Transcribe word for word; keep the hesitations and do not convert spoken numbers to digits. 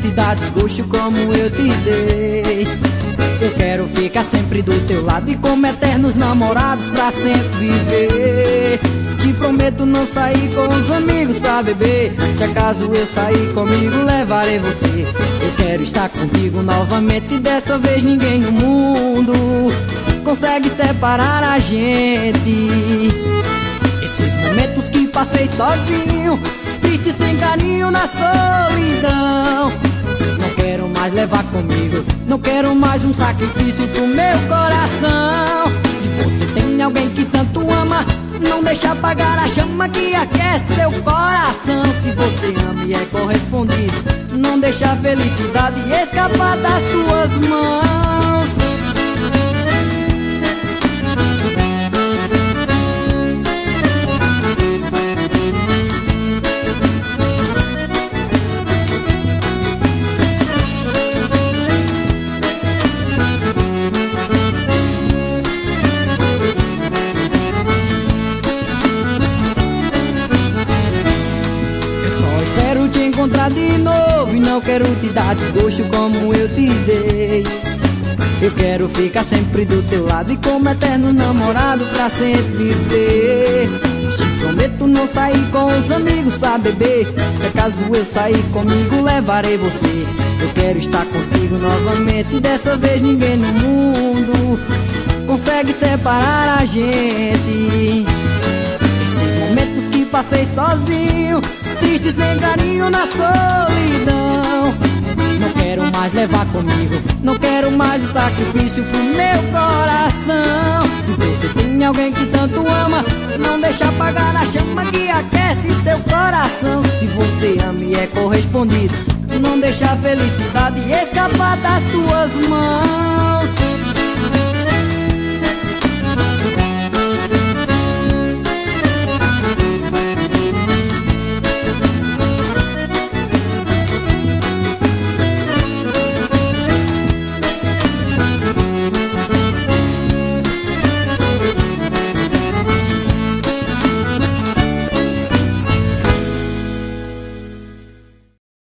te dar desgosto como eu te dei. Eu quero ficar sempre do teu lado e como eternos namorados pra sempre viver. Te prometo não sair com os amigos pra beber. Se acaso eu sair comigo, levarei você. Eu quero estar contigo novamente e dessa vez ninguém no mundo consegue separar a gente. Esses momentos que passei sozinho, triste sem carinho na solidão, não quero mais levar comigo, não quero mais um sacrifício pro meu coração. Se você tem alguém que tanto ama, não deixa apagar a chama que aquece seu coração. Se você ama e é correspondido, não deixa a felicidade escapar das tuas mãos. Te encontrar de novo e não quero te dar desgosto como eu te dei. Eu quero ficar sempre do teu lado e como eterno namorado pra sempre viver. Te prometo não sair com os amigos pra beber. Se acaso eu sair comigo, levarei você. Eu quero estar contigo novamente e dessa vez ninguém no mundo consegue separar a gente. Esses momentos que passei sozinho, triste sem carinho na solidão, não quero mais levar comigo, não quero mais o sacrifício pro meu coração. Se você tem alguém que tanto ama, não deixa apagar a chama que aquece seu coração. Se você ama e é correspondido, não deixa a felicidade escapar das tuas mãos.